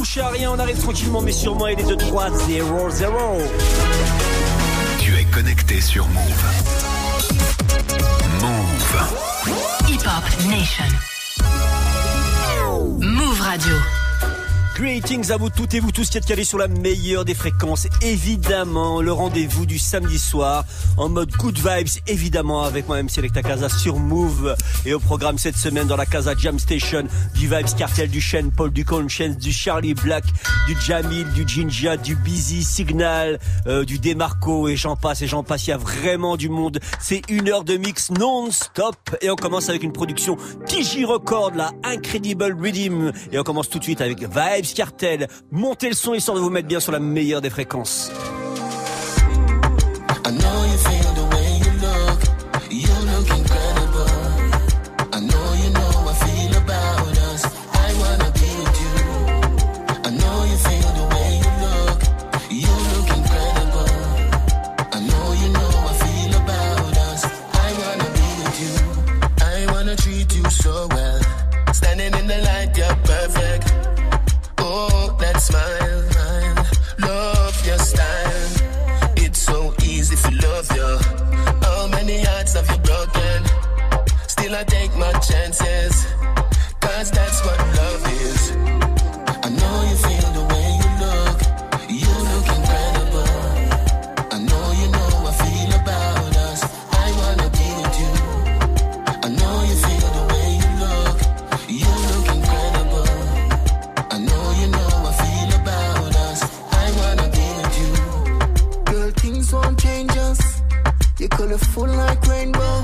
touché à rien, on arrive tranquillement mais sûrement et les 2-3-0-0. Tu es connecté sur Move. Move. Hip Hop Nation. Move Radio. Greetings à vous toutes et vous tous qui êtes calés sur la meilleure des fréquences. Évidemment, le rendez-vous du samedi soir en mode good vibes, évidemment, avec moi-même Selecta Casa sur Move. Et au programme cette semaine dans la Casa Jam Station, du Vibes Cartel, du Shane Paul, du Conscience, du Charlie Black, du Jamil, du Jinja, du Busy Signal, du Demarco et j'en passe. Il y a vraiment du monde. C'est 1 heure de mix non-stop. Et on commence avec une production TJ Record, la Incredible Rhythm. Et on commence tout de suite avec Vibes Cartel. Montez le son histoire de vous mettre bien sur la meilleure des fréquences. I know you feel the way you look incredible. I know you know I feel about us. I wanna be with you. I know you feel the way you look incredible. I know you know I feel about us. I wanna be with you. I wanna treat you so well. Standing in the light, you're perfect. Oh, that smile, love your style. It's so easy if you love you. How many hearts have you broken? Still I take my chances, cause that's what love is. I know you feel the way you look incredible. I know you know I feel about us. I wanna be with you. I know you feel the way you look incredible. I know you know I feel about us. I wanna be with you. Girl, things won't change us. You're colorful like rainbow.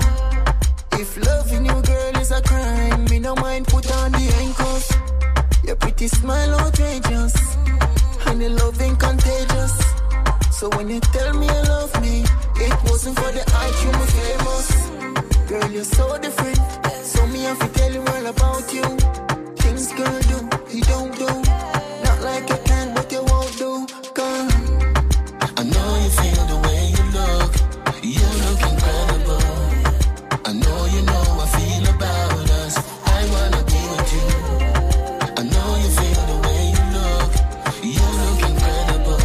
If loving you, girl, is a crime, me no mind put on the handcuffs. Your pretty smile outrageous, and your loving contagious. So when you tell me you love me, it wasn't for the art, you were famous. Girl, you're so different, so me have to tell you all about you. Things girl do, you don't do. Not like you can, but you won't do. Girl, I know you feel the way you look incredible. I know you know I feel about us. I wanna be with you. I know you feel the way you look incredible.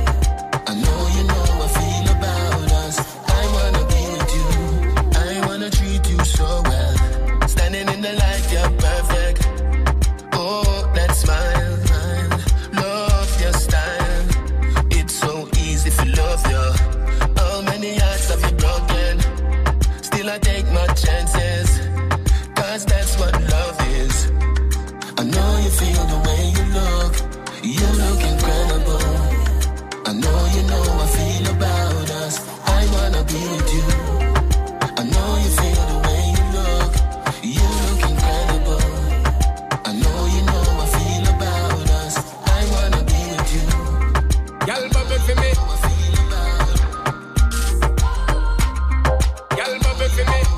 I know you know I feel about us. I wanna be with you. I wanna treat you so well. Standing in the light, you're perfect. Oh, that smile, love your style. It's so easy if you love you. How many hearts have you broken? Still I take my chances, cause that's what love is. I know you feel the way you look incredible. I know you know I feel about us. I wanna be with you. I know you feel the way you look incredible. I know you know I feel about us. I wanna be with you. Y'all bubble for me. Y'all bubble for me.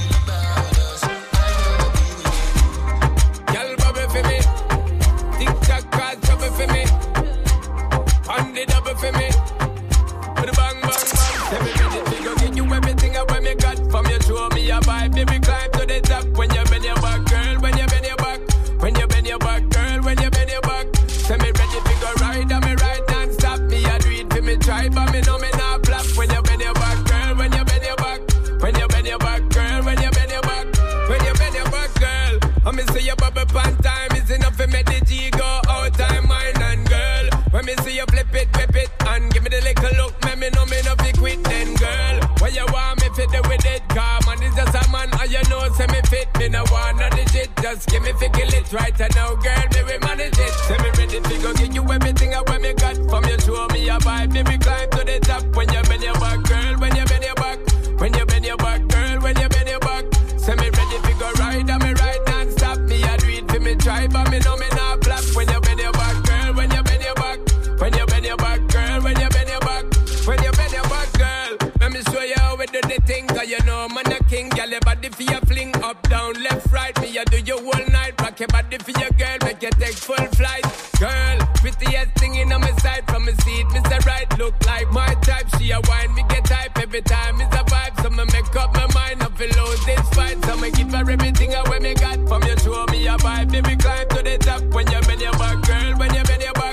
Y'all bubble for me. Tic-tac, call trouble for me. On the double for me. With a bang, bang, bang. Every minute we go get you everything I want me got. From you show me a vibe, baby, climb to the top. When you bend your back, girl, when you bend your back. When you bend your back, girl, when you bend your back. Say me ready to go ride, and me ride non-stop. Me a do it for me try, but me know me not flop. When you bend your back, girl, when you bend your back. When you bend your back, girl, when you bend your back. When you bend your back, girl. I me see you bubble pan time. It's enough for me the G go out time, mine and girl. When me see you flip it, whip it, and give me the little look. Me know me no fi quit then, girl. When you want me fit it with it, car man is just a man, and you know say me fit. Me no want no digit, just give me fi kill it right and now, girl. Me we manage it. Say me ready to go give you everything I want me got. From you show me a vibe, baby climb to the top. When you bend your back, girl, when you bend your back. When you bend your back, girl, when you bend your back. Say me ready to go ride, and me ride non-stop. Me a do it for me try, but me know me not flop. When you bend your back, girl, when you bend your back. When you bend your back, girl, when you bend your back. When you bend your back, girl. Let me show you how we do the thing, cause you know man a king. Girl, your body for your fling, up, down, left, right. Me a do you all night, rock your body for your girl, make you take full flight. Girl, prettiest thing in on my side, from my seat, Mr. Right, look like my type. She a wine, me get hype, every time is a vibe. So me make up my mind, I feel lose this fight. So me give her everything I want me got. From you show me a vibe, baby climb to the top. When you bend your back, girl, when you bend your back.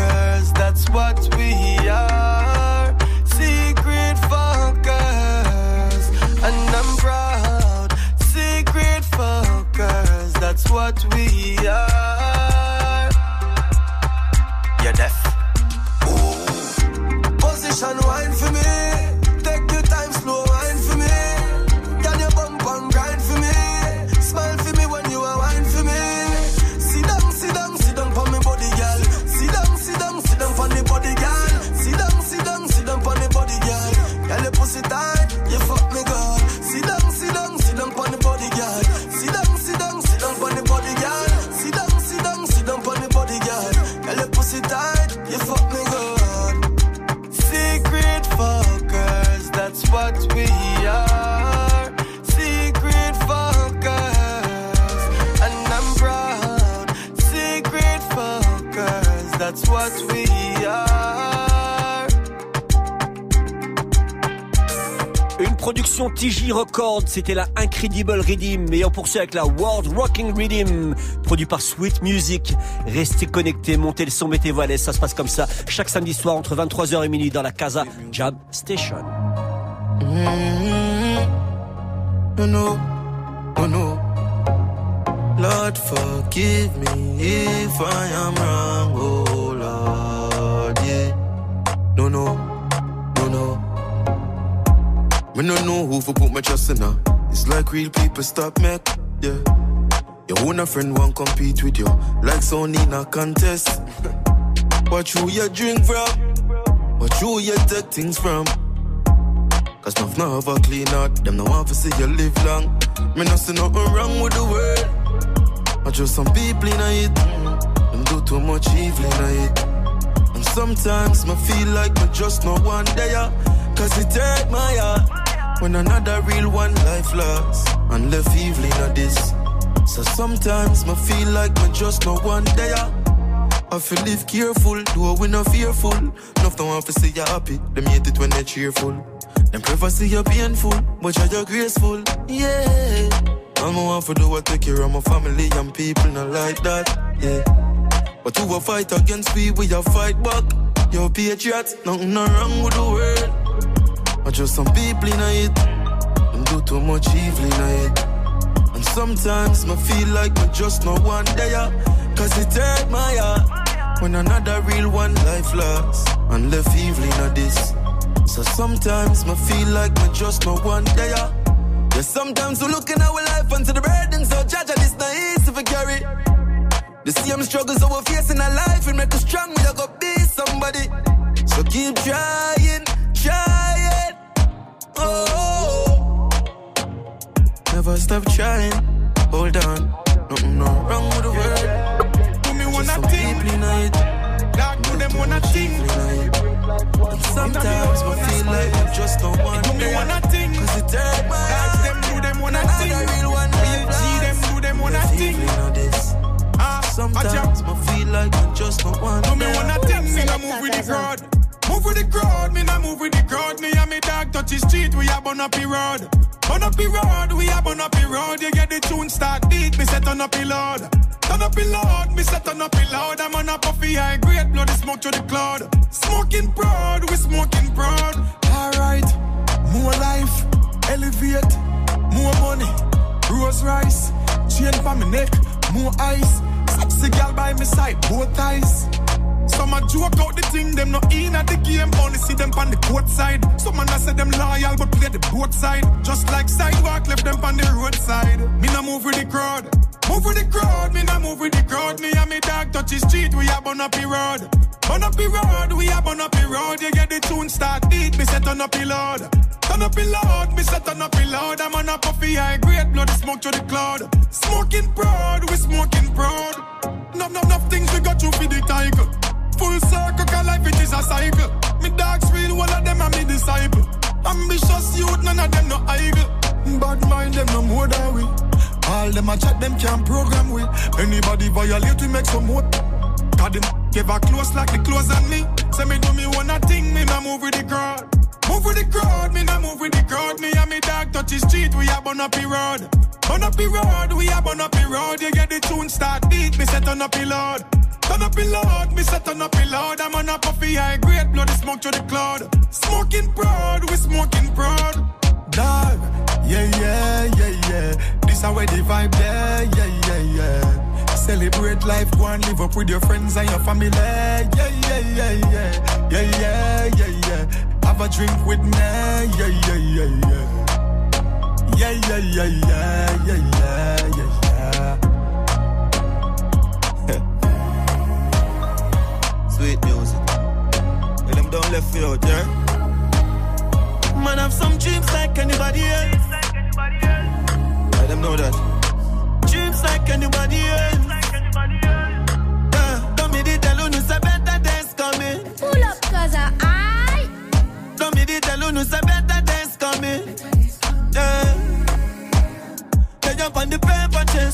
we are. Secret focus, and I'm proud. Secret focus, that's what we are. Une production TJ Records, c'était la Incredible Rhythm. Et on poursuit avec la World Rocking Rhythm, produit par Sweet Music. Restez connectés, montez le son, mettez-vous à l'aise. Ça se passe comme ça chaque samedi soir entre 23h et minuit dans la Casa Jam Station. Oh no, oh no. Lord, forgive me if I am wrong. Oh Lord, yeah. No, no, no, no. Me no know who for put my trust in her. It's like real people stop me, yeah. Your own a friend won't compete with you, like Sony in a contest. What you you drink from? What you take things from? Cause enough now have a clean out. Them no want to see you live long. Me no see nothing wrong with the world. I just some people in it. Them do too much evil in it. And sometimes me feel like me just no one there. Cause it hurt my heart when another real one life lost and left evil in this. So sometimes me feel like me just no one there. I feel live careful, though we not fearful. Enough don't want to see you happy, them hate it when they're cheerful. Them prefer see you painful, but you're graceful, yeah. I'm want to do I take care of my family and people not like that, yeah. But who a fight against me, we a fight back. You're patriots, nothing no wrong with the world. I just some people in it, and do too much evil in it. And sometimes I feel like I just no one there. Cause it hurt my heart when another real one life lost and left evil in this. So sometimes I feel like I just no one there. Yeah, sometimes we look in our life and to the burden, so judge this not easy to carry. The same struggles that we're facing in our life and make us strong, we are gonna be somebody. So keep trying, trying. Oh, never stop trying. Hold on, nothing no wrong with the world. Do me wanna think, God do them wanna think. And sometimes I feel like I'm just no one. Do me wanna think, cause it hurt my heart. them do them wanna think. Real one See them do them wanna think. Sometimes I feel like I'm just no one. Do me wanna think, me nah move with the crowd. Move with the crowd, me nah move with the crowd. Me and me dog touch the street, we a burn up the road. Burn up the road, we a burn up the road. You get the tune start beat, me set on up the load. Turn up the load, me set on up the load. I'm on a puffy high grade, bloody smoke to the cloud. Smoking proud, we smoking proud. Alright, more life, elevate, more money, Rose Rice, chain for me neck, more ice. Sexy girl by my side, both eyes. Some a joke out the thing, them not in at the game, only see them on the court side. Some man a say them loyal, but play the both side. Just like sidewalk, left them on the roadside. Me nah move with the crowd. Move with the crowd, me nah move with the crowd. Me and me dog touch the street, we a burn up the road. Burn up the road, we a burn up the road. You get the tune start beat, me set on up the load. Turn up the load, me set on up the load. I'm on a puffy high grade, bloody smoke to the cloud. Smoking proud, we smoking proud. Enough things we got to feed the tiger. Full circle, cause life it is a cycle. Me dogs real, one of them are me disciple. Ambitious youth, none of them no idle. Bad mind them no more than we. All them a chat, them can't program we. Anybody violate, we make some more. Cause them give a close like the clothes on me. Say me do me one thing, me nah move with the crowd. Move with the crowd, me nah move with the crowd. Me and me dog touch the street, we a burn up the road. Burn up the road, we a burn up the road. You get the tune start beat, me set on up the load. Turn up the load, me set on up the load. I'm on a puffy high grade, bloody smoke to the cloud. Smoking proud, we smoking proud. Dog, yeah, yeah, yeah, yeah. This how we the vibe there, yeah, yeah, yeah. Celebrate life, go and live up with your friends and your family. Yeah, yeah, yeah, yeah, yeah, yeah, yeah, yeah. Have a drink with me, yeah, yeah, yeah, yeah. Yeah, yeah, yeah, yeah, yeah, yeah, yeah, yeah. Sweet music. Let them down left you out, yeah? Man have some dreams like anybody else. Let them know that. Dreams like anybody else. Don't me tell you no say better days coming. Pull up cause I Don't me tell you no say better days coming.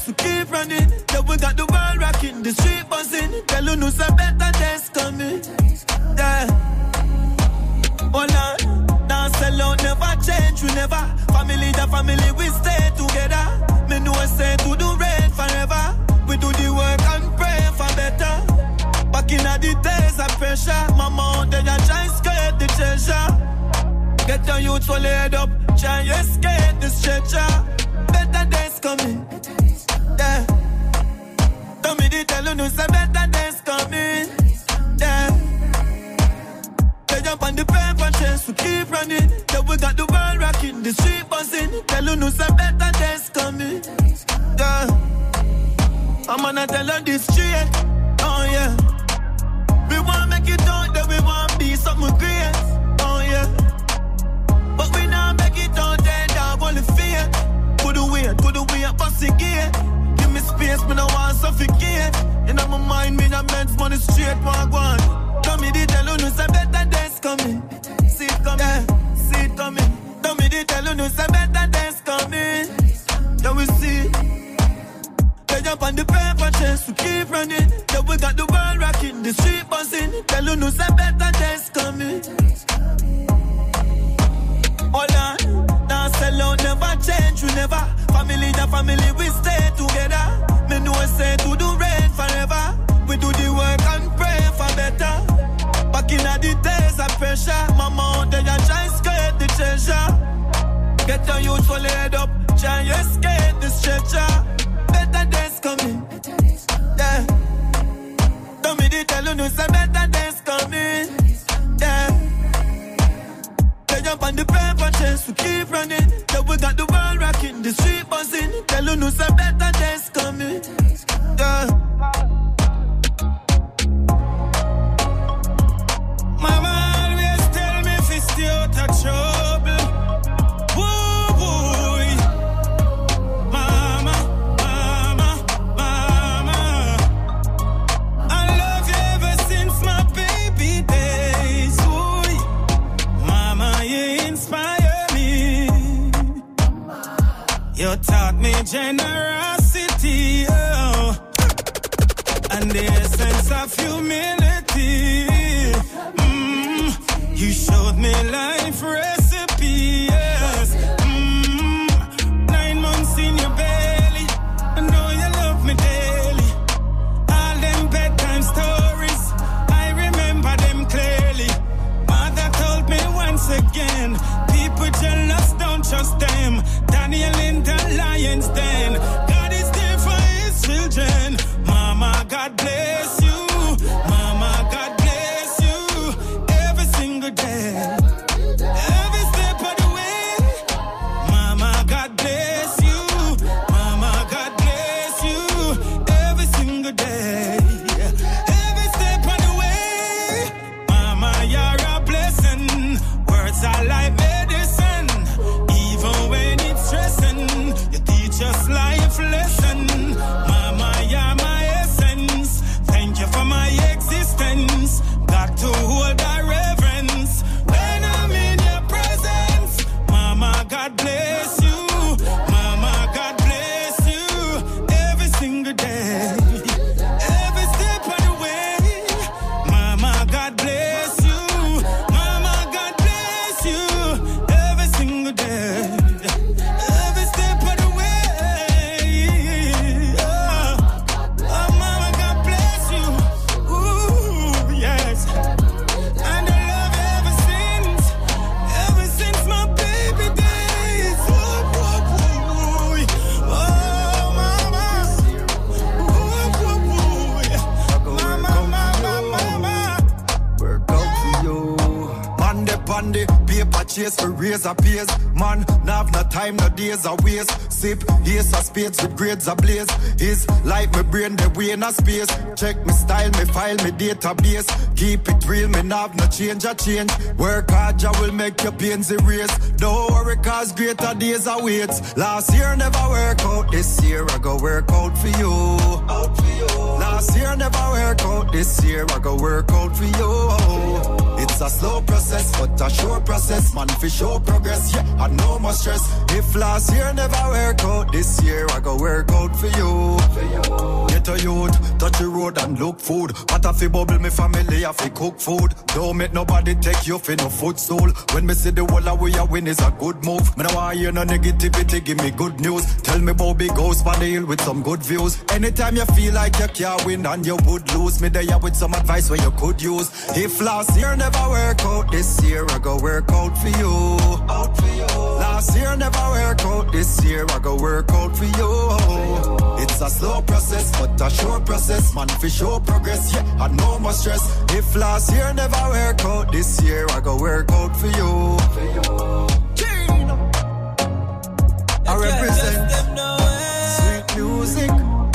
so keep running. Yeah, we got the world rocking, the street buzzing. Tell you no some better days coming. Yeah. Hold on, now sell out, never change, we never. Family, the family, we stay together. Me know I say to the rain forever. We do the work and pray for better. Back in the days of pressure, mama, they are trying to escape the treasure. Get your youth full head up, try to escape the stretcher. Better days coming, yeah. Tell me the tell you no say better days coming, yeah. They jump on the paper chase, we keep running. Yeah, we got the world rocking, the street buzzing. Tell you no say better days coming, yeah. I'm gonna tell you this straight, oh yeah. We want make it out, that we want be something great, oh yeah. But we now make it out there, dog, only fear. Put away, bust it gear. Give me space, me no want suffocate. In my mind, me no men's money straight, walk one. Tell me the tell you no say better days coming. See it coming, yeah. See it coming. Tell me the tell you no say better days coming. Yeah, we see. They jump on the paper chase, we keep running. Yeah, we got the world rocking, the street buzzing. Tell you no say better days coming. Hold on, now sell out, never change, we never. Family, the family, we stay together. Me know I say to the rain forever. We do the work and pray for better. Back in the days of pressure, mama, they are trying to escape the treasure. Get your youth full head up, try to escape the stretcher. Better days coming, yeah. Tell me the tell you no say better days coming, yeah. They jump on the paper chase, we keep running. Yeah, we got the world rocking, the street buzzing. Tell you no say better days coming, yeah. Mama always tell me if it's stay out of trouble. Woo boy, mama. I love you ever since my baby days. Ooh, mama, you inspire me. You taught me generosity, oh, and the essence of humility. You showed me life recipe, yes. 9 months in your belly, I know you love me daily. All them bedtime stories, I remember them clearly. Mother told me once again, people jealous, don't trust them. Daniel in the lion's den, God is there for his children. Mama, God bless you. Mama, God bless you. Every single day, every step of the way. Mama, God bless you. Mama, God bless you. Every single day, every step of the way. Mama, you're a blessing. Words are like medicine. Even when it's stressing, you teach us life lesson. Mama, you're my essence. Thank you for my existence. Got to hold our reverence when I'm in your presence. Mama, God bless you. Mama, God bless you. Every single day, every step of the way. Mama, God bless you. Mama, God bless you. Every single day, every step of the way. Oh, Mama, God bless you. Ooh, yes. And I love you ever since my baby days. Oh, mama. Mama. Work out for you. Monday, paper chase for razor pays. Man, now have no time, no days a waste. Sip, ace of spades with grades ablaze. Is like my brain, the way in a space. Check me style, me file, me database. Keep it real, me nav no change a change. Work hard, I will make your pains erase. Don't worry, cause greater days awaits. Last year never work out, this year I go work out for you. Last year never work out, this year I go work out for you. It's It's a slow process, but a sure process. Man, fi show progress, yeah, I no more stress. If last year never work out, this year I go work out for you. Get a youth, touch the road and look food. What a fi bubble me family, I fi cook food. Don't make nobody take you for no footstool. When me see the whole of we a win is a good move. Me no want hear no negativity, give me good news. Tell me about big house on the hill with some good views. Anytime you feel like you can't win and you would lose, me there with some advice where you could use. If last year never work out, this year I go work out for you. Out for you. Last year never work out, this year I go work out for you. It's a slow process, but a sure process. Man, fi show progress, yeah, I no more stress. If last year never work out, this year I go work out for you. I represent sweet music.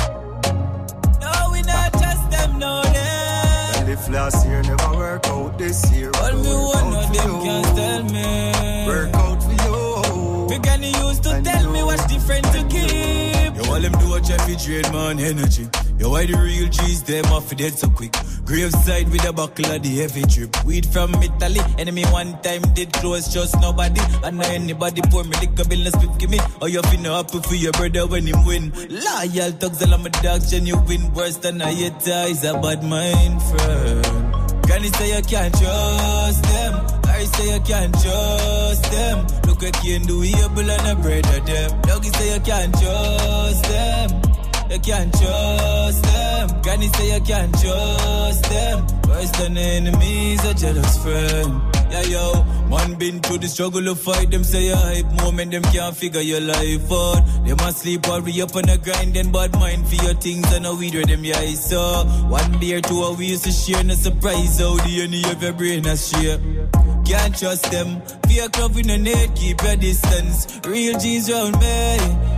No, we not just them, no them. And if last year never work out, this year I all me go work one out of for them you. can tell me. Work out for you. Me gonna used to And tell you. me what's different to keep. Yo, all them do a Jeffy drain man energy. Yo, why the real G's them off dead so quick? Graveside with a buckle of the heavy drip. Weed from Italy, enemy one time did close, just nobody. And now anybody pour me liquor bill and spit give me. Oh, you finna happy for your brother when him win. Loyal thugs all of my dogs, genuine worse than a hater is a bad mind friend. Granny say you can't trust them. I say you can't trust them. Look at you and do able and a brother them. Doggy say you can't trust them. You can't trust them. Granny say you can't trust them. Worse than enemies, a jealous friend. Yeah, yo, man been through the struggle to fight. Them say you hype moment, them can't figure your life out. They must sleep or re up on the grind, then bad mind for your things and a weed where them yeah I saw. One beer to a we used to share, no surprise how the end of your brain has share. Can't trust them. Fear club in the net, keep your distance. Real G's round me.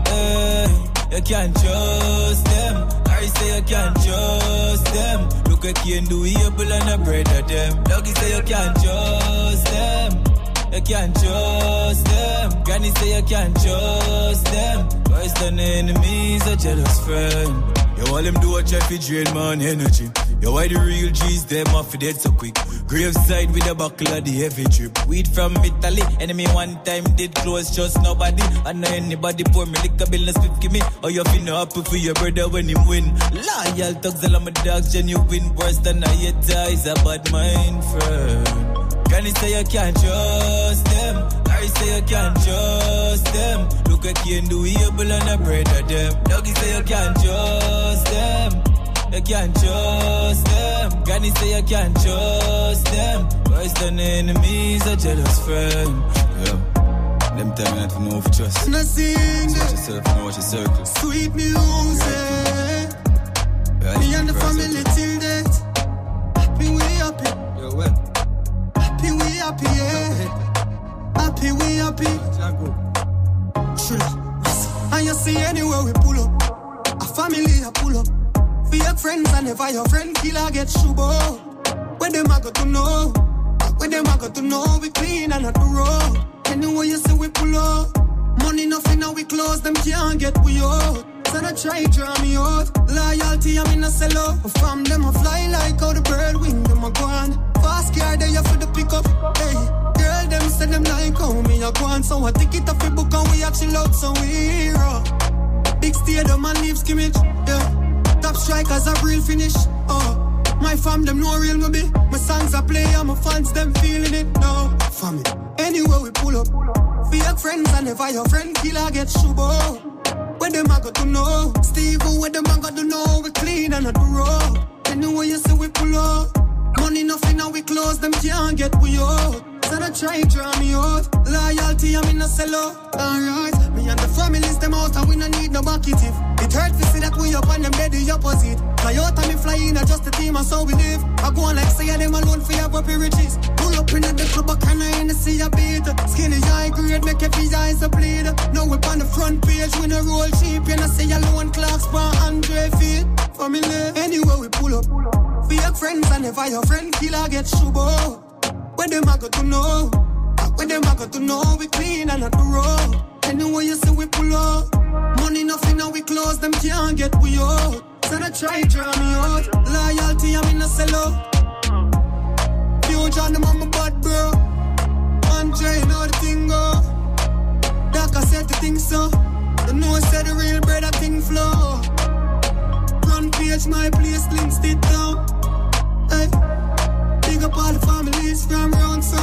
You can't trust them. I say you can't trust them. Look at you and do able and a brother them. Doggy say you can't trust them. You can't trust them. Granny say you can't trust them. Worse than enemies, a jealous friend. Yo, all them do a Jeffy drain man energy. Yo, why the real G's them off dead so quick? Graveside with a buckle of the heavy drip. Weed from Italy, enemy one time did close, just nobody. And now anybody pour me liquor bill and spit give me. Oh, you finna happy for your brother when him win. Loyal thugs all of my dogs, genuine worse than a hater is a bad mind friend. Granny say you can't trust them. I say you can't trust them. Look at you and do able and a brother them. Doggy say you can't trust them. You can't trust them. Granny say you can't trust them. Worse than enemies, a jealous friend. Yeah. Them tell me not to know if you trust. Nothing. Switch yourself and watch your circle. Sweet music. Yeah, Me and the family till death. Happy we happy. Yo, well. Happy we happy, yeah. Happy we happy. And you see anywhere we pull up, a family a pull up. For your friends and never your friend killer get shubo. When them a got to know, when them a got to know we clean and not the road. Anywhere you see we pull up, money nothing now we close, them can't get we out. So I try draw me out, loyalty I'm in a sell out. From them a fly like how the bird wing them a go on. Fast car there for the pickup, hey. Girl them say them like how me a go on. So I take it off the book and we a chill out so we rock. Big stadium and leave skimmage, yeah. Top strikers a real finish, oh. My fam them know real me be. My songs I play and my fans them feeling it, no. Family, anywhere we pull up. For your friends and never your friend killer get shubo. When them a got to know, Steve, when them a got to know, we clean and not the road. Anywhere you see we pull up, money nothing now we close, them can't get we out. So I try draw me out, loyalty I'm in a sell out. Alright, me and the families them out and we no need no bucket if. It hurt to see that we up and them dead the opposite. Fly out and me fly in, just the team and so we live. I go on like say them alone for your puppy riches. Pull up in at the club, I can't in the sea a beat. Skinny high grade, make every eyes a bleed. Now we on the front page, we no roll cheap. You know say alone clocks for 100 feet. Family, anywhere we pull up. For your friends and never your friend killer get shubo. When them a got to know, when them a got to know, we clean and not the road. Anywhere you see we pull up, money nothing now we close, them can't get we out. So I try draw me out, loyalty I'm in a sell out. John, the mama bad, bro. Andre, you know the thing go. Doc, I said the thing so. The know I said the real bread, that thing flow. Run page, my place, links it down. Hey, big up all the families from round so.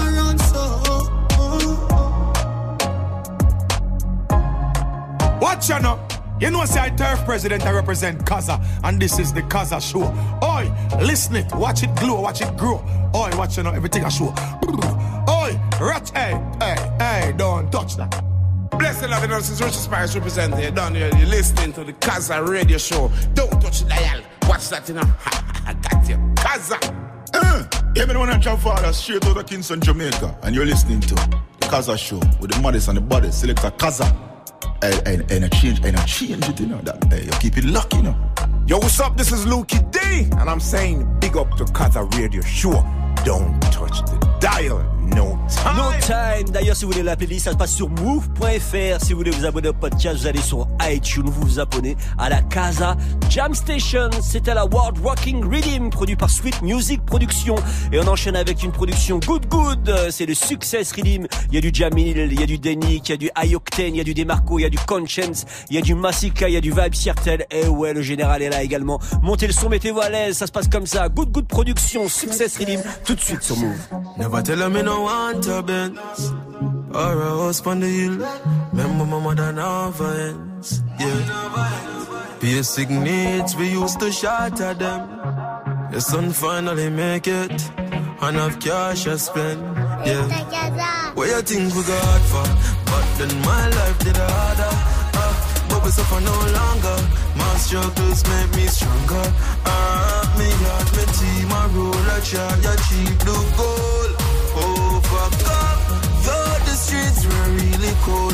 Watch you now. You know, say I turf president, I represent Kaza, and this is the Kaza show. Oi, listen it, watch it glow, watch it grow. Oi, watch you know, everything I show. Oi, ratch, hey, don't touch that. Blessed love, you know, since Richard Spice representing you down here, you're listening to the Kaza radio show. Don't touch the dial. Watch that, you know. I got you. Kaza. Yeah, me the one and your father straight out of Kingston, Jamaica, and you're listening to the Kaza show with the mothers and the bodies. Select a Kaza. And I change it, you know, that you keep it lucky, you know. Yo, what's up? This is Lukey D, and I'm saying big up to Kaza Radio Show. Don't touch the dial. No time. No time. D'ailleurs, si vous voulez la playlist, ça se passe sur move.fr. Si vous voulez vous abonner au podcast, vous allez sur iTunes, vous vous abonnez à la Kaza Jam Station. C'était la World Rocking Rhythm, produit par Sweet Music Production. Et on enchaîne avec une production Good. C'est le Success Rhythm. Il y a du Jamil, il y a du Denick, il y a du High Octane, il y a du Demarco, il y a du Conscience, il y a du Massika, il y a du Vibe Cirtel. Et ouais, le général est là également. Montez le son, mettez-vous à l'aise. Ça se passe comme ça. Good production, Success Rhythm. Tout de suite sur Move. Never tell me no want a Benz or a house on the hill. Remember my mother never ends. Yeah. Basic needs we used to shatter them. The son finally make it and have cash I spend. Yeah. What you think we got for? But then my life did harder. But we suffer no longer. My struggles make me stronger. Me heart, me team, I roll a shot, achieve the goal. Overcome, though the streets were really cold.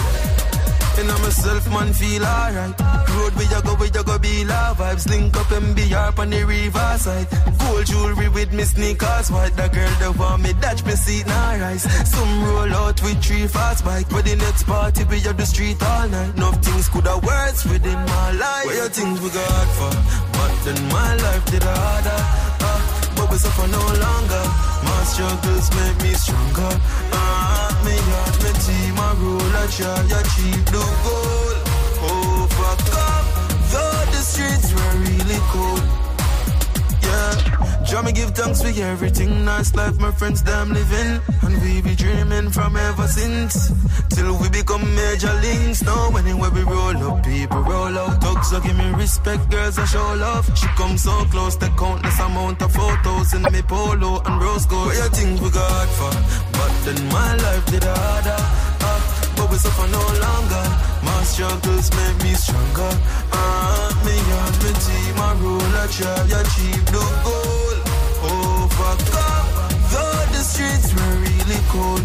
And I myself, man, feel alright. Road where you go be la vibes. Link up and be up on the riverside. Gold jewelry with me sneakers white. The girl that want me dash me seat now rise. Some roll out with 3 fast bike. For the next party we at the street all night. Enough things could have words within my life. What you think we got for? But then my life did harder. But we suffer no longer. My struggles make me stronger. Me heart, me team, I roll a shot, achieve the goal. Overcome, though the streets were really cold. Yeah, Jah me give thanks for everything. Nice life, my friends, them living. And we be dreaming from ever since. Till we become major links. Now anywhere we roll up, people roll out. Thugs so give me respect, girls I show love. She come so close, the countless amount of photos in me polo and rose gold. What you think we got for? But then my life did harder. But we suffer no longer. My struggles make me stronger. Me and my team, I roll a try, achieve the goal. Overcome, though the streets were really cold.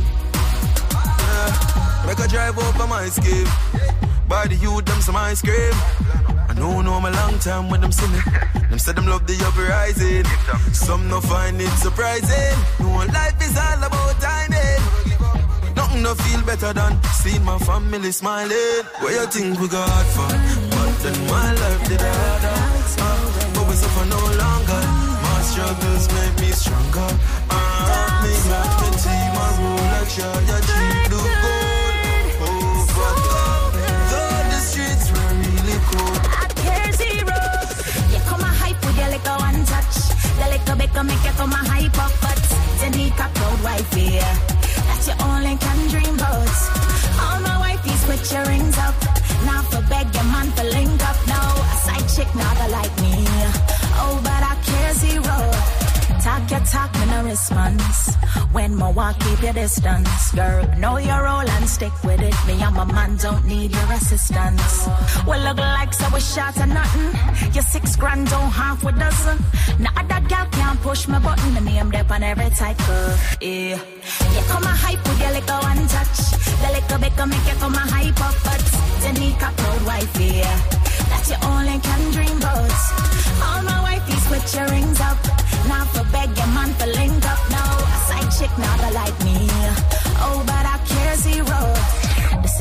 Make a drive over my escape. By the youth, them some ice cream. I know my long time when them see me. Them say them love the uprising. Some no find it surprising. No, life is all about timing. Nothing no feel better than seeing my family smiling. What you think we got for? But then my life did harder. But we suffer no longer. My struggles make me stronger. Me got my team, I roll a try, achieve the goal. Overcome, though the streets were really cold. I care zero. You come a hype with your little one touch. The little bit can make you come a hype up, but you need a proud wife here. That you only can dream about. All my wifeys put your rings up. Now for beg your man to link up. No, a side chick never like me. Oh, but I care zero. Talk your talk, me no response. When my walk, keep your distance. Girl, know your role and stick with it. Me and my man don't need your assistance. Well, look like so we shot or nothing. Your 6 grand don't half a dozen. Now that gal can't push my button. The name dip on every type of, yeah. You come a hype with your little one touch. The little bit can make you come a hype up. But you need a proud wife, yeah. That you only can dream about. All my wifeys put your rings up. Now for beg your man to link up. No, a side chick never like me. Oh, but I care zero. The situation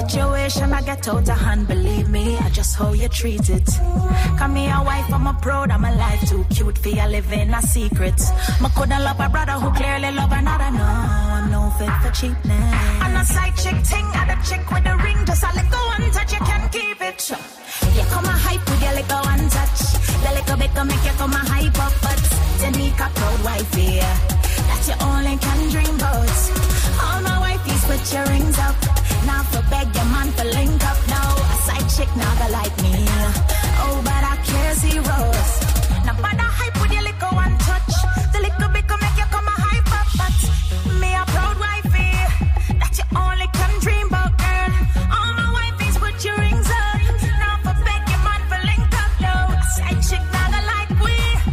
situation I get out of hand, believe me, I just how you treat it. Come me a wife, I'm a proud, I'm alive, too cute for you living a secret. I couldn't love a brother who clearly love another, no, I'm no fit for cheapness. And a side chick thing, and a chick with a ring, just a little one touch, you can keep it. You come a hype with your little one touch, the little bit can make you come a hype up, but Tanika proud wife here, that you only can dream about. All my wifeys put your rings up, now for beg your man to link up. Now a side chick now they like me, oh but I care zeros. Now but I hype with your little one touch, the little bit can make you come a hype up, but me a proud wifey, that you only can dream about, girl. All my wifeys put your rings up, now for beg your man to link up. Now a side chick now they like we,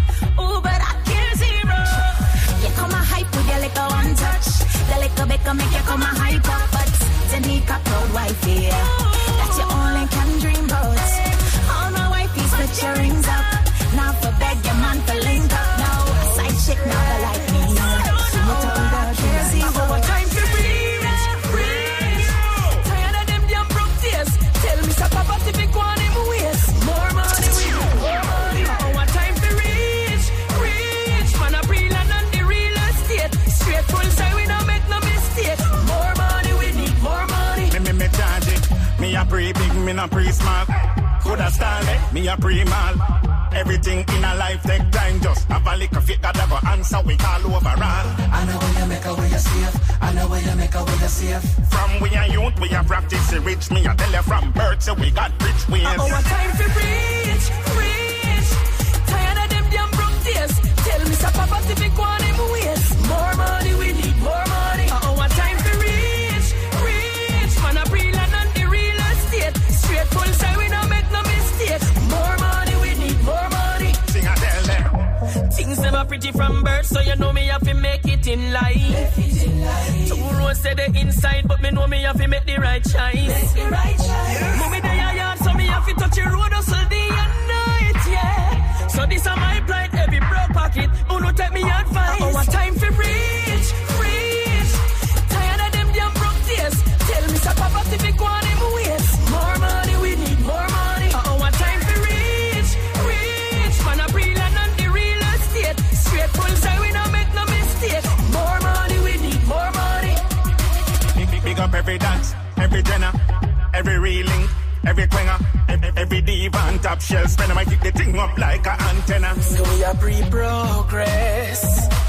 oh but I care zeros. You come a hype with your little one touch, the little bit can make you come a hype up, but Tanika proud wifey, that you only can dream about. All my wifeys put your rings up, now for beg your man to link up. Now a side chick now they like me, so you talking about crazy. Our time to reach, reach. Tired of them damn broke tears. Tell me some papa to be gone him ways. More money we need, more money. Our time to reach, reach. Man a real and the real estate. Straight full side we don't make no mistake. More money we need, more money. Me charge it. Me a pre-big, me not pre-small. Coulda style it, me a pre-mal. Everything in a life take time, just have a lick of it that go answer we all overall. I know where you make a way you safe. I know where you make a way you safe. From we a youth, we a practice to reach. Me a tell you from birth, so we got rich ways. Our time to reach, reach. Tired of them damn broke tears. Tell me some papa to be gone him ways. More money we need, more money. Our time to reach, reach. Man a real and the real estate. Straight full side we don't make no mistake. More money we need, more money. Sing a tell them. Things never pretty from birth, so you know me have to make it in life. Two roads say the inside, but me know me have to make the right choice. Mommy they are yard, so me have to touch the road hustle day and night, yeah. So this is my plight, every broke pocket. Who no take me advice? Our time for reach, reach. Tired of them damn broke tears. Tell me some papa to be gone him ways. More money we need, more money. Our time for reach, reach. Man a real and the real estate. Straight full side we don't make no mistake. More money we need, more money. Big up every dance, every dinner, every reeling, every quinger, every diva on top shelf. Spend I kick the thing up like an antenna. So we are pre-progress,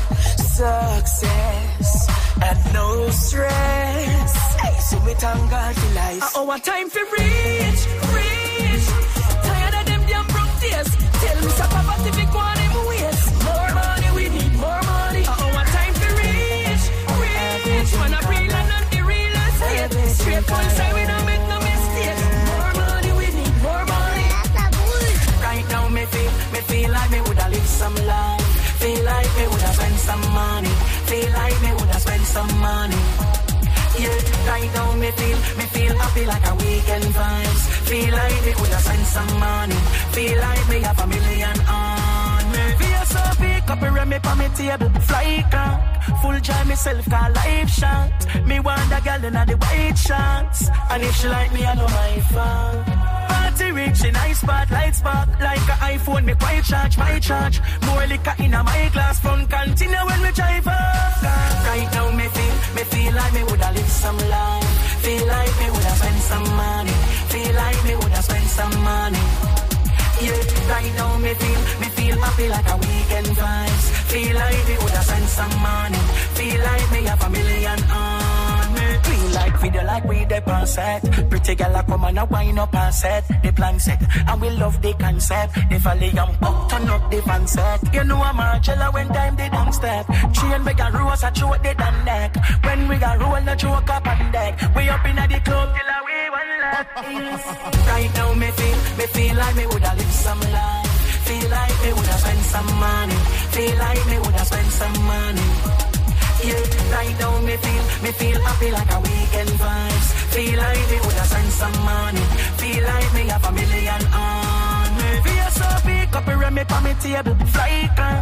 success, and no stress. Hey, so we thank God for life. Our time for reach, reach. Tired of them damn broke tears. Tell me some papa to be gone him ways. More money we need, more money. Our time for reach, reach. Man a real and the real estate. Straight full side we don't make no mistake. More money we need, more money. Right now me feel like me woulda live some life. Feel like me woulda spend some money. Feel like me woulda spend some money. Yeah, right now me feel happy like a weekend vibes. Feel like me woulda spend some money. Feel like me have $1 million on me. Feel so big, up around me on me table. Fly cock, full joy myself call life shot. Me want a girl in the white shots, and if she like me, I know my fault. Party rich in ice spot, light spark. Like a iPhone, me quite charge, my charge. More liquor in a my glass, front continue when we drive up. Right now me feel like me woulda live some life. Feel like me woulda spend some money. Feel like me woulda spend some money. Yeah, right now me feel happy like a weekend vibes. Feel like me woulda spend some money. Feel like me have $1 million on me. Feel like video like we dey on set. Pretty girl a come and a wine up and set. The plan set and we love the concept. The valley and up, turn up the fan set. You know I'm Marcella when time they don't step. Train we got rose a throat they done neck. When we got roll the choke up on deck. We up inna the club till we one left. Right now me feel like me woulda live some life. Feel like me woulda spend some money. Feel like me woulda spend some money. Yeah, right now me feel happy like a weekend vibes. Feel like me woulda spend some money. Feel like me have $1 million on me. Feel so big up around me on me table. Fly cock,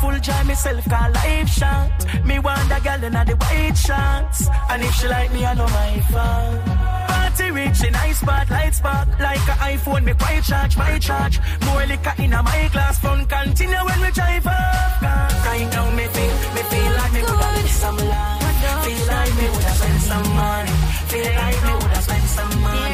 full joy, myself call life shot. Me want a girl in the white shots. And if she like me, I know my fault. Party reaching high spot, light spark. Like an iPhone, me quite charge, my charge. More liquor in a my glass, fun continue when we drive up. Right now me feel like me woulda live some life. Feel like me woulda spend some money. Feel like me woulda spend some money.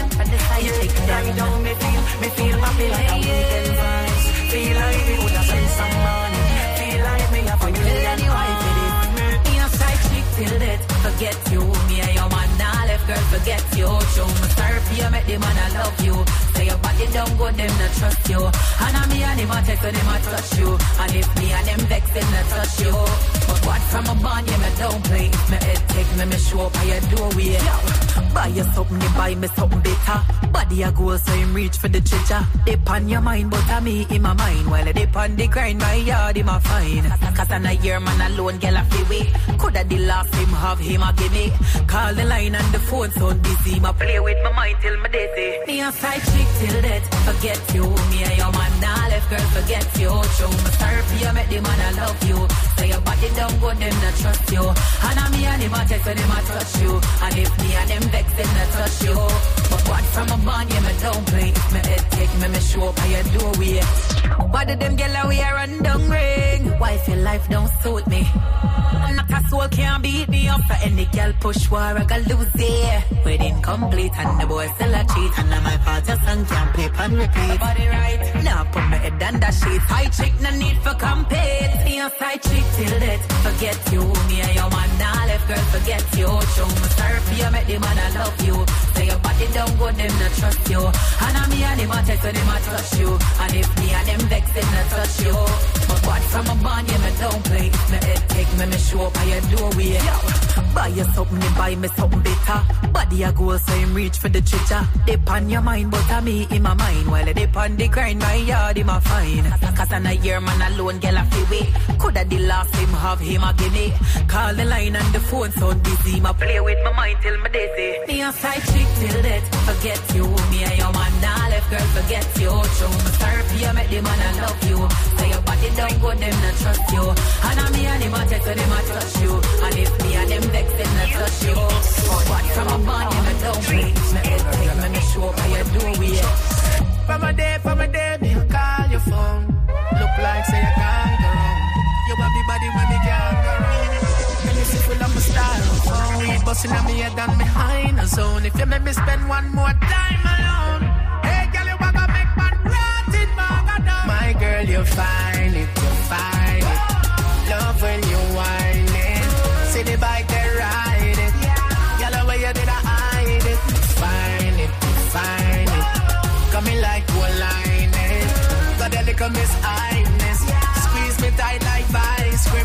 Right now me feel happy like a weekend vibes. Feel like me woulda spend some money. Feel like me have a million wife with it. Me a side chick till death. Forget you, me and your man now left, girl, forget you. Show me sorry for you, make the man I love you. Say your body don't go, them not trust you. And I me and him a text when him a touch you. And if me and them vex, them not touch you. But what from a bond, you me don't play. If me head take me show up by your doorway. Buy you something, you buy me something better. Body a go, so him reach for the treasure. Dip on your mind, but I me in my mind. While I dip on the grind, my yard him a fine. Cause I'm a year man alone, girl a free way. Coulda the last him have him a gimme. Call the line and the phone sound busy. Ma play with my mind till my dizzy. Me a side chick till death. Forget you, me and your man now left, girl, forget you. Show me sorry for you, make the man I love you. Say your body don't go, them not trust you. And I me and him a text when him a touch you. And if me and them vex, them not touch you. But what from a bond, yeah, me don't play. If me head take me show up by your doorway. Why do them get away a random ring? Why if your life don't suit me? Not a soul can't beat me up. For any girl push war, I got lose it. We're incomplete and the boy still a cheat. And now my part your song can't play and repeat. Body right, now put my head on that shit. Side chick, no need for compete. Me a side chick till death. Forget you, me and your man now left, girl, forget you. Show me sorry for you, make the man I love you. Say your body don't go, them not trust you. And I me and him a text when him a touch you. And if me and them vex, them not touch you. But what from a bond, yeah, me don't play. Me head take me show up by your doorway. Buy you something, you buy me something better. Body a go, so him reach for the treasure. Dip on your mind, but I me in my mind. While I dip on the grind, my yard him a fine. Cause I'm a year man alone, girl a free way. Coulda the last him have him a gimme. Call the line and the phone sound busy. Ma play with my mind till my dizzy. Me a side chick till death. Forget you, me and your man now left, girl, forget you. Show me sorry for you, make the man I love you. Say your body don't go, them not trust you. And I me and him a text when him a touch you. And if me and them vex, them not touch you. But from a bond, yeah, me don't play. Me head take me show up by your doorway. From a day, me call your phone. Look like say you can't go wrong. You have the body when me can't go wrong. And you see full of my style. Weed busting on me head and me high in the zone. If you make me spend one more time alone. Hey girl, you wanna make man rot it, down. My girl, you find it, you find it. Love when you whine it. See the bike, they ride it. Girl, the way you did I hide it. Find it, find it. Coming like one line it. Got a little Miss Highness. Squeeze me tight like vice grip.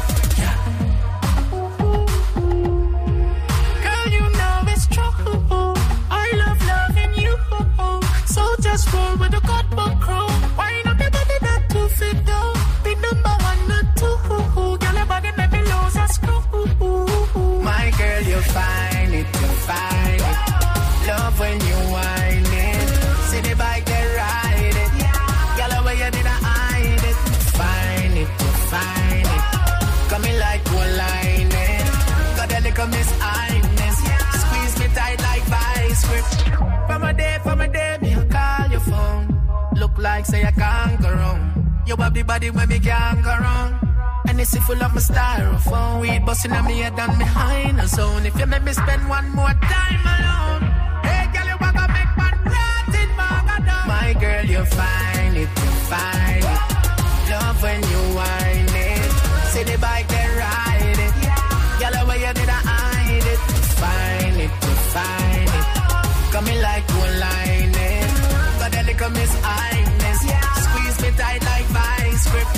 Girl, you know it's true. I love loving you. So just roll with the Godbook crew. Wind up your body not to fit down. Be number one, not two. Girl, your body make me lose a screw. My girl, you find it, you find it. Love when you whine it. See the bike, they ride it. Girl, the way you did I hide it. Find it, you find it. Coming like one line it. Got a little Miss Highness. Squeeze me tight like vice grip. From a day, me call your phone. Look like say I can't go wrong. You have the body when me can't go wrong. And it's full of my styrofoam. Weed busting on me head and me high in the zone. If you make me spend one more time alone. Hey girl, you wanna make man rot it, down. My girl, you find it, you find it. Love when you whine it. See the bike, they ride it. Girl, the way you did I hide it. Find it, you find it. Coming like one line it. Got a little Miss Highness. Squeeze me tight like vice grip.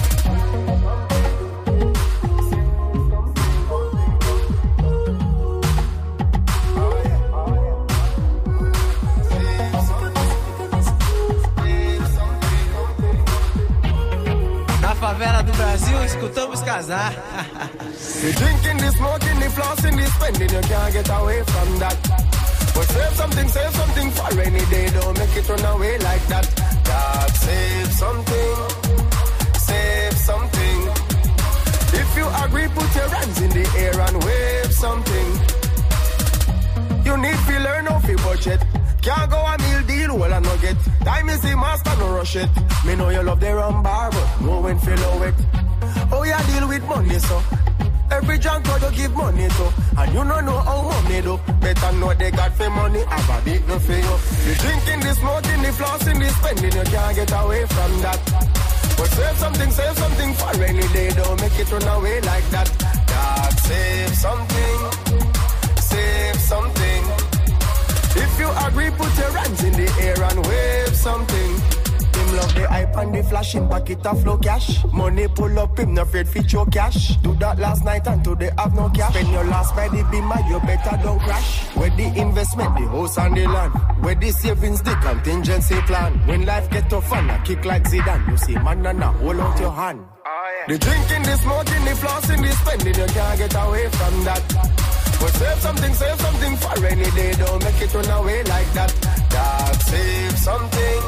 Favela do Brasil, escutamos casar. The drinking, the smoking, the flossing, the spending, you can't get away from that. But save something for rainy day, don't make it run away like that. God, save something, put your hands in the air and wave something. You need to learn how to budget. Can't go a meal deal, well I no get. Time is the master, no rush it. Me know you love the rum bar, but know when feel low it. Oh, you deal with money, so every junk you give money to. And you don't know how money do. Better know they got for money, have a big no for you. The drinking, the smoking, the flossing, the spending, you can't get away from that. But save something for rainy day. Don't make it run away like that. God, save something. If you agree, put your hands in the air and wave something. Him love the hype and the flashing pocket of flow cash. Money pull up, him no afraid fit your cash. Do that last night and today have no cash. Spend your last by the beamer, you better don't crash. Where the investment, the house and the land. Where the savings, the contingency plan. When life get tough and a kick like Zidane, you see man and hold out your hand. The drinking, the smoking, the flossing, the spending, you can't get away from that. But save something for rainy day. Don't make it run away like that. God, save something.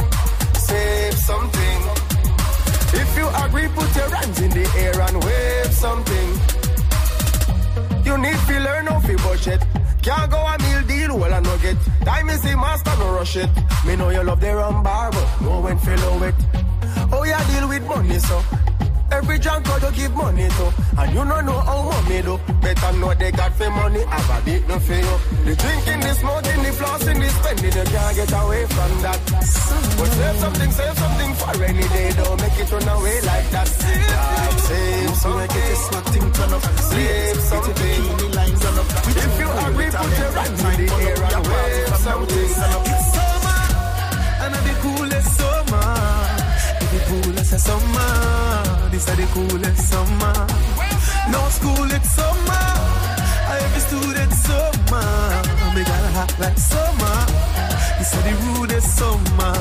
If you agree, put your hands in the air and wave something. You need to learn how to budget. Can't go a meal deal, well I no get. Time is the master, no rush it. Me know you love the rum bar, but know when follow it. Oh, you deal with money, so every junk you give money to. And you don't know how money do. Better know they got for money, have a big no for you. The drinking, the smoking, the flossing, the spending, you can't get away from that. But save something for rainy day. Don't make it run away like that. Save something. Save something. If you agree, put your hands in the air and wave something. It's summer, and the coolest summer. The coolest summer. This is the coolest summer. No school, it's summer. Every student summer. We gotta act like summer. This is the rudest summer.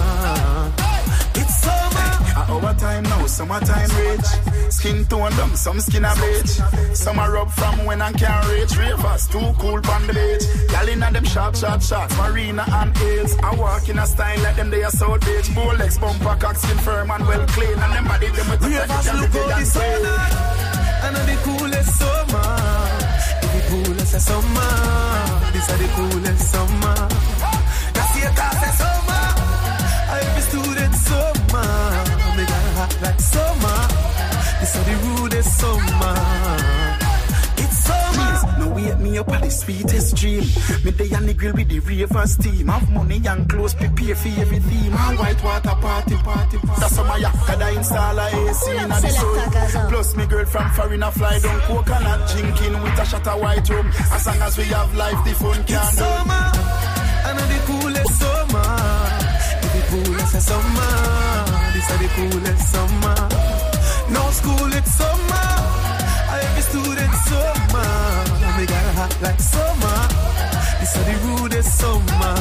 It's summer. Our time now, summertime rage. Skin tone dumb, some skin a bleach. Summer rub from when I can't reach. Ravers too cool on the beach. Y'all in them short, Marina and Hills. I walk in a style like them they are South Beach. Bolex, bumper, cock, skin firm and well clean. And them body them with the Ravers look how the sun and the coolest summer. The coolest summer. This is the coolest summer. That's the coolest summer. Every student summer. We gotta act like summer. This is the rudest summer. It's summer. No wake me up at the sweetest dream. Me day on the grill with the ravers team. Have money and clothes, prepare for every theme. And white water party. That's summer yakada install a AC in the sun. Plus me girl from foreign a fly down coconut drinking with a shot of white rum. As long as we have life, the fun can it's summer, and the coolest summer. The coolest summer. This is the coolest summer. No school, it's summer. Every student summer. We gotta act like summer. This is the rudest summer.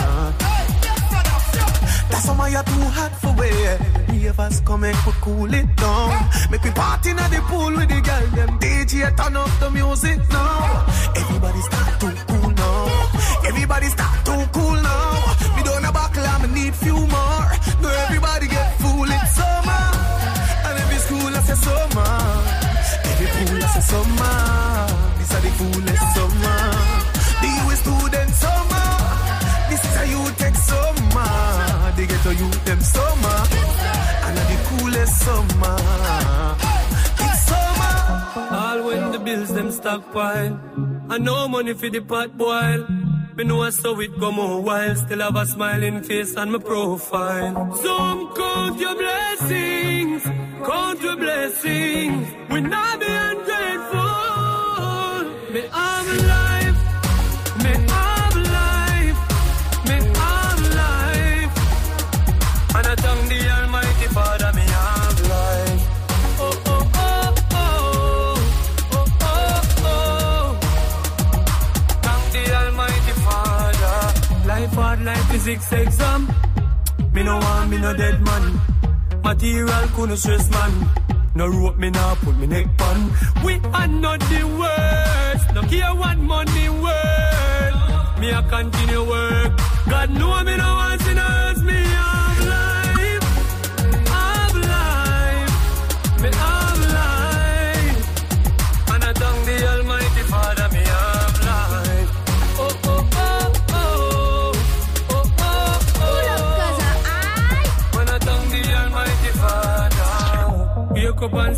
That summer you're too hot for wear. Ravers come and cool it down. Make we party in the pool with the girl. Them DJ turn up the music now. Everybody start to cool now. Everybody start to cool now. Me don't a buckle, I need few more. No, everybody get full, it's summer. And every school I say summer. Every pool I say summer. This is the coolest summer. The US student summer. This is a youth tech summer. They get to youth them summer. And the coolest summer. It's summer. All when the bills them stockpile. And no money for the pot boil. Me know I saw it come a while. Still have a smiling face on my profile. Some count your blessings. Count your blessings. We not be ungrateful. Me have life. Me have life. Me have life. And I thank the Almighty Father. Me have life. Oh, oh, oh, oh. Oh, oh, oh. Thank the Almighty Father. Life hard like physics exam. Me no want me no dead man. Material couldn't stress man. No rope me now put me neck on. We are not the worst. No care what money worth. Me I continue work. God know me no want sinners. Me have life. Have life. Me have life.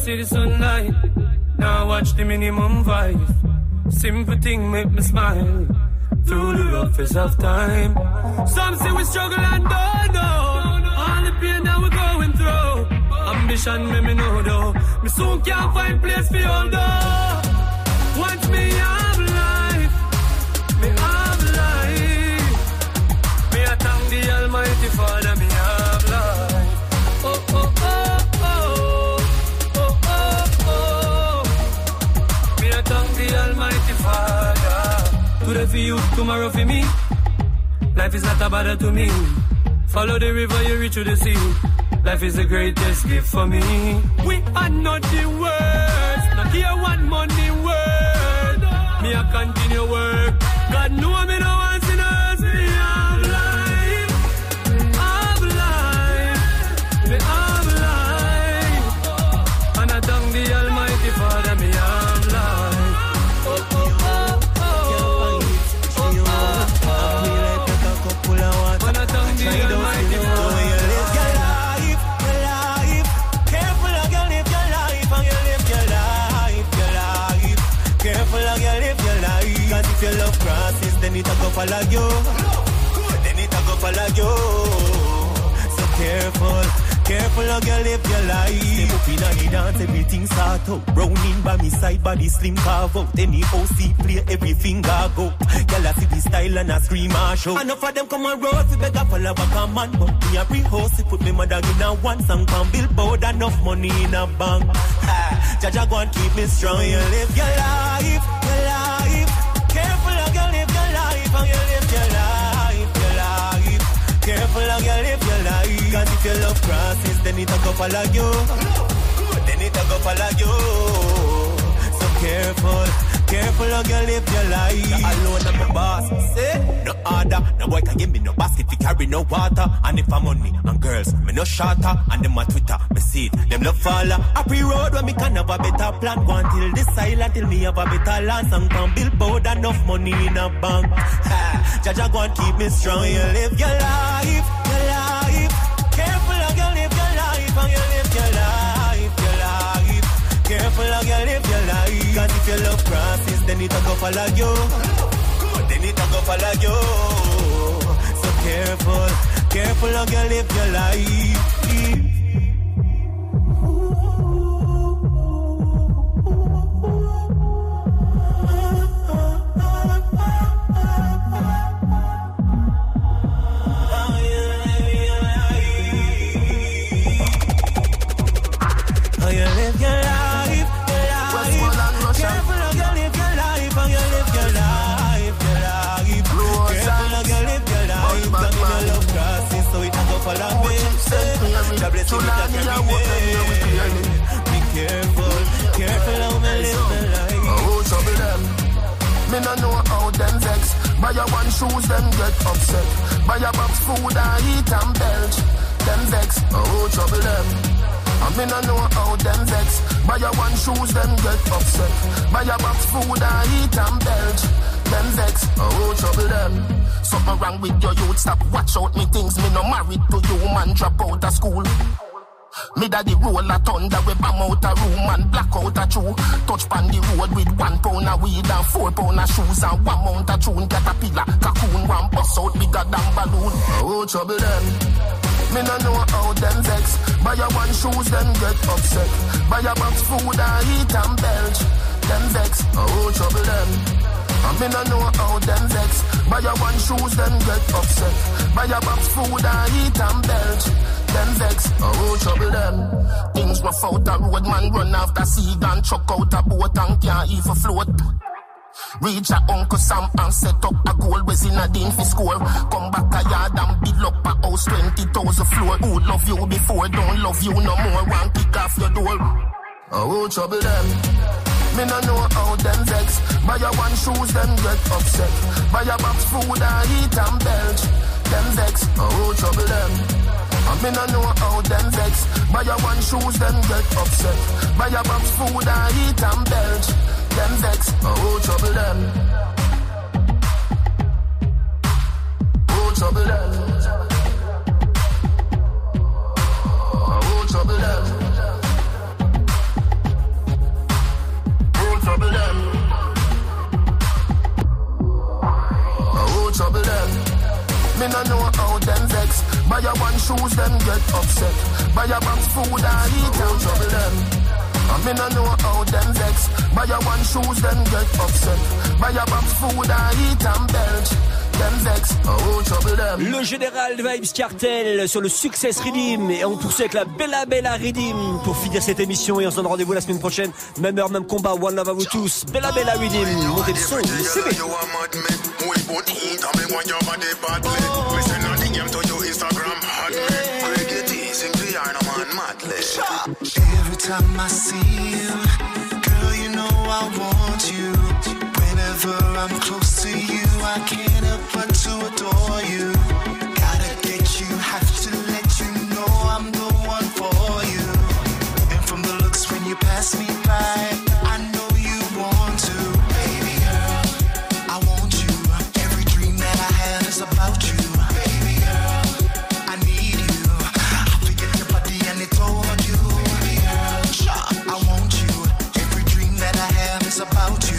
see the sunlight. Now watch the minimum vibe. Simple thing make me smile. Through the roughest of time. Some say we struggle and don't know all the pain that we're going through. Ambition make me know though. Me soon can't find place for all though. Once me have life, me have life. Me I thank the Almighty Father, me have life. Oh, oh, oh, oh, oh, oh, oh. Me I thank the Almighty Father. Today for you, tomorrow for me. Life is not a bother to me. Follow the river, you reach to the sea. Life is the greatest gift for me. We are not the worst. Not here one money word. Me I continue work. God know me no one sinners. Me have life. Have life. Me have life. And I thank the Almighty Father. Me have life. Oh, oh, oh, oh. And I thank the Almighty Father. Cause if your love crosses, then it a go follow you. Then it a go follow you. So careful, careful how you live your life. Step up in the dance, everything start out. Browning by me side, body slim carve out. Any OC play, everything go. Girl, I see the style and I scream and show. Enough of them come on road, we beg a follow back a man. But me a pre-host, put me mother in a one song. Can billboard, enough money in a bank. Jaja go and keep me strong. You live your life, your life. Careful how you live your life, how you live your life, your life. Careful how you live your life. Cause if your love crosses, then it a go follow you. Then it a go follow you. So careful, careful how you live your life. You're alone, I'm a boss. Say, no order, no boy can give me no basket to carry no water. And if I'm money and girls, me no shatter. And them on Twitter, me see it, them love follow. Happy road where me can have a better plan. Go until this silent till me have a better land. Some can billboard enough money in a bank. Jaja go and keep me strong. You live your life, your life. Careful how you live your life, how you live your life, your life. Careful how you live your life. Cause if your love crosses, then it a go follow you. Then it a go follow you. So careful, careful how you live your life. How you live your life. Be careful, careful how me live my life. Oh, trouble them. Me no know how them vex. Buy a one shoes, them get upset. Buy a box food and eat and belch. Them vex. Oh, trouble them. And me no know how them vex. Buy a one shoes, them get upset. Buy a box food and eat and belch. Them vex. Oh, trouble them. Something wrong with your youth, stop watch out me things. Me no married to you, man, drop out of school. Me daddy roll a thunder, we bam out a room and black out a chew. Touch pan the road with 1 pound of weed and 4 pound of shoes and 1 mount of tune. Caterpillar, cocoon, one bust out bigger than balloon. Oh, trouble them. Me no know how them vex. Buy a one shoes, them get upset. Buy a box food and eat and belch. Them vex. Oh, trouble them. And me no know how them vex. Buy a one shoes, them get upset. Buy a box food and eat and belch. Them vex, oh trouble them. Things rough out the road, man run after sea and chuck out a boat and can't even float. Reach a Uncle Sam and set up a goal. Was in a din for score. Come back a yard and build up a house 20,000 floor. Who love you before, don't love you no more. One kick off your door. Oh trouble them. Me no know how them vex. Buy a one shoes, them get upset. Buy a box food and eat and belch. Them vex, oh trouble them. And me no know how them vex. Buy a one shoes, them get upset. Buy a box food and eat and belch. Them vex, oh trouble them. Oh trouble them. Oh trouble them. shoes, then get upset. Buy a box food and eat and trouble them. I mean I know how them vex. Buy a one shoes, then get upset. Buy a box food and eat and belch. Le général Vibes Cartel sur le Success Redeem. Et on poursuit avec la Bella Bella Redeem pour finir cette émission. Et on se donne rendez-vous la semaine prochaine. Même heure, même combat. One love à vous tous. Bella Bella Redeem. Montez le son, le CV. Every time I see you, girl, you know I want you. Whenever I'm close to you, I can't help but to adore you. Gotta get you, have to let you know I'm the one for you. And from the looks when you pass me by, I know you want to. Baby girl, I want you. Every dream that I have is about you. Baby girl, I need you. I forget your body and it's over you. Baby girl, I want you. Every dream that I have is about you.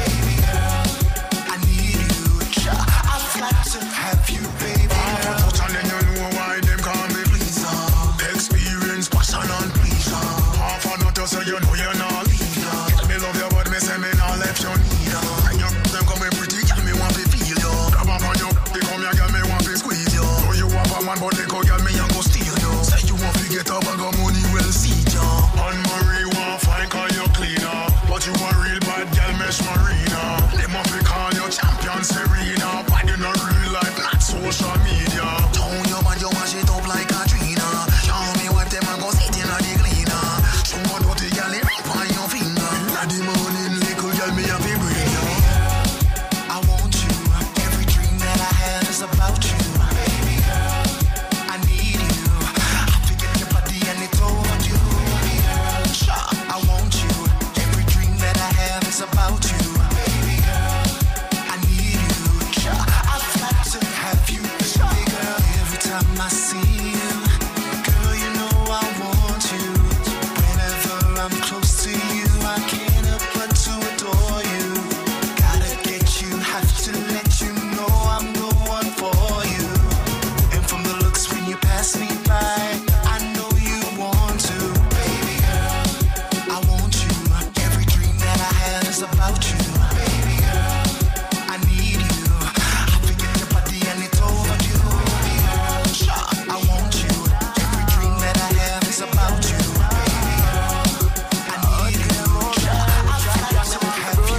Have you, baby? And then you know why them call me please. Experience, passion and pleasure. Half a nut so you know you're not leader. Me love you but me say me not left you neither. And you them come pretty, girl me want to feel you. Grab up on you, they come here, girl me want to squeeze you. Know you have a man but they go girl me and go steal you. Say you want to get up and go money well see you. And Marie want fine call you cleaner, but you a real bad girl mesh Marina. Them want to call you champion Serena. But you not real life, not social media. Down your man, you mash it up like Katrina. Show me what them a go sit in a the cleaner. Someone dirty girl, they ring on your finger. At the morning, little girl, me a be bring you. I want you. Every dream that I have is about you. Baby girl, I need you. I forget your body and it's over you. Baby girl, I want you. Every dream that I have is about you. Baby girl, I need you. I've got to have you, baby girl. Every time I see you, girl, you know I want you. Whenever I'm close to you, I can't help but to adore you. Gotta get you, have to let you know I'm the one for you. And from the looks when you pass me by, I know you want to. Baby girl, I want you. Every dream that I have is about you. Baby girl, I need you. I forget your body and it's over you. Baby girl, I want you. Every dream that I have is about you. Baby girl, I need you. I've got to have you,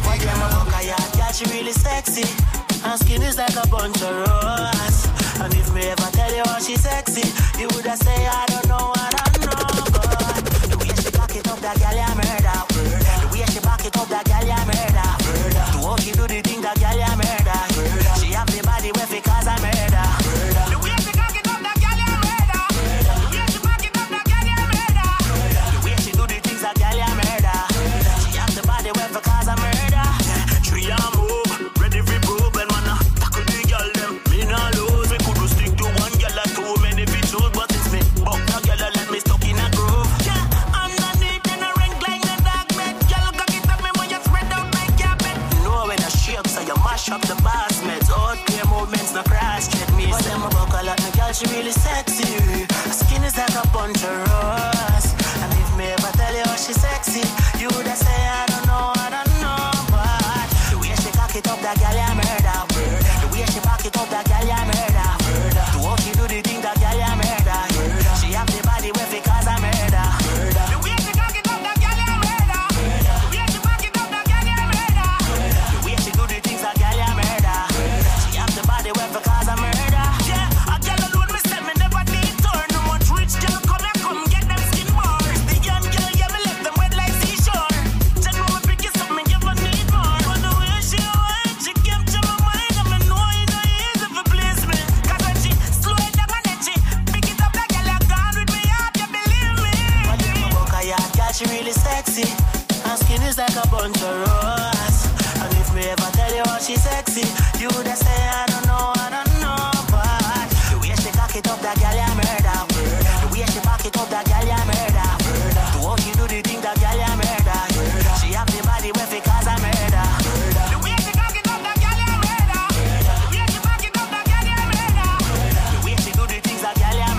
baby. She really sexy. Her skin is like a bunch of roses. And if me ever tell you how she's sexy, you woulda say I don't know, I don't know. But the way she back it up, that girl ya murder. The way she back it up, that girl ya murder. The way she do the thing, that girl ya murder. She have the body where fi cause a murder. The way she back it up, that girl ya murder. The way she back it up, that girl ya murder. The way she do the things, that girl ya murder. She have the body where fi cause a murder. Tree and move, ready for prove. And man, tackle the girl them. Me nah lose. We could stick to one girl or too many fi choose, but it's me. But no girl let me stuck in a groove. Yeah, underneath in a ring like the dark bed. Girl, cock it up me when you spread out my carpet. You know when I shake, so you mash up the basements. Out clear movements, no cross check me. But them a buckle like me girl, she really sexy. Her skin is like a bunch of roses. And if me ever tell you how she sexy, you woulda say I don't know, I don't know. But the way she cock it up, that girl ya murder. The way she back it up, that girl ya murder. The way she do the thing, that girl ya murder. She have the body where fi cause a murder. The way she cock it up, that girl ya murder. The way she back it up, that girl ya murder. The way she do the things, that girl ya murder. She have the body where fi cause a murder. Yeah, a girl alone me say me never need turn. No much rich girl come here, come get them skin bars. The young girl, yeah, me left them wet like seashore. Check when me pick it up, me give her need more. But the way she went, she capture my mind. And me know it no easy for please me. Cause when she slow it down and then she pick it up, that girl you gone with me heart, you believe me. But the Mocha yacht girl, she really sexy. Her skin is like a bunch of roses. And if me ever tell you how she sexy, you woulda say I don't know, I don't know. But the way she cock it up, that girl ya murder. The way she back it up, that girl ya murder. The way she do the thing, that girl ya murder. She have the body where fi cause a murder. The way she cock it up, that girl ya murder. The way she back it up, that girl ya murder. The way she do the things, that girl ya murder.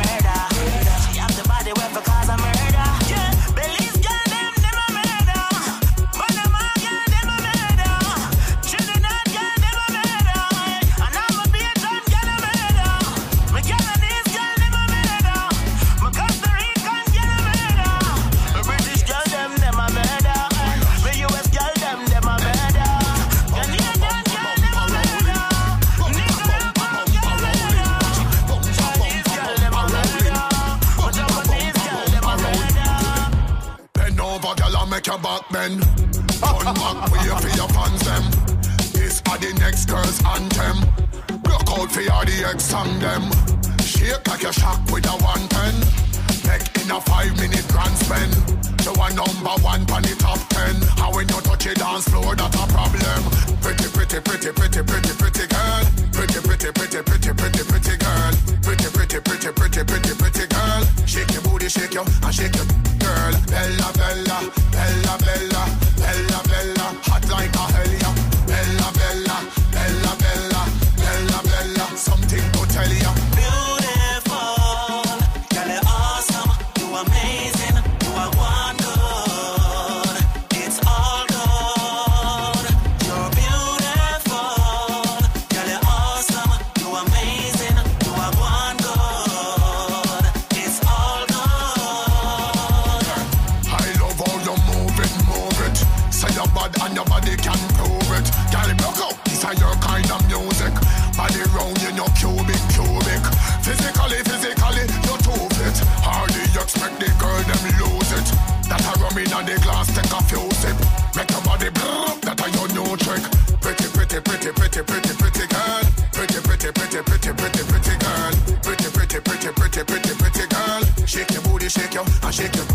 make your back bend. Turn back way for your fans them. This are the next girl's anthem. Rock out for your the ex song them. Shake like a shock with a 110. Make in a 5-minute grand spend. You are number one on the top 10. How when you touch a dance floor, that's a problem. Pretty, pretty, pretty, pretty, pretty, pretty girl. Pretty, pretty, pretty, pretty, pretty, pretty girl. Pretty, pretty, pretty, pretty, pretty, pretty girl. Shake your booty, shake your and shake your girl. Bella, Bella, Bella, Bella, Bella, Bella. Hot like a hellion. Bella, Bella, Bella, Bella, Bella, Bella. Something to tell you. On the glass, take a few sip. Make your body blow, that are your new trick. Pretty, pretty, pretty, pretty, pretty, pretty girl. Pretty, pretty, pretty, pretty, pretty, pretty girl. Pretty, pretty, pretty, pretty, pretty, pretty girl. Shake your booty, shake your and shake your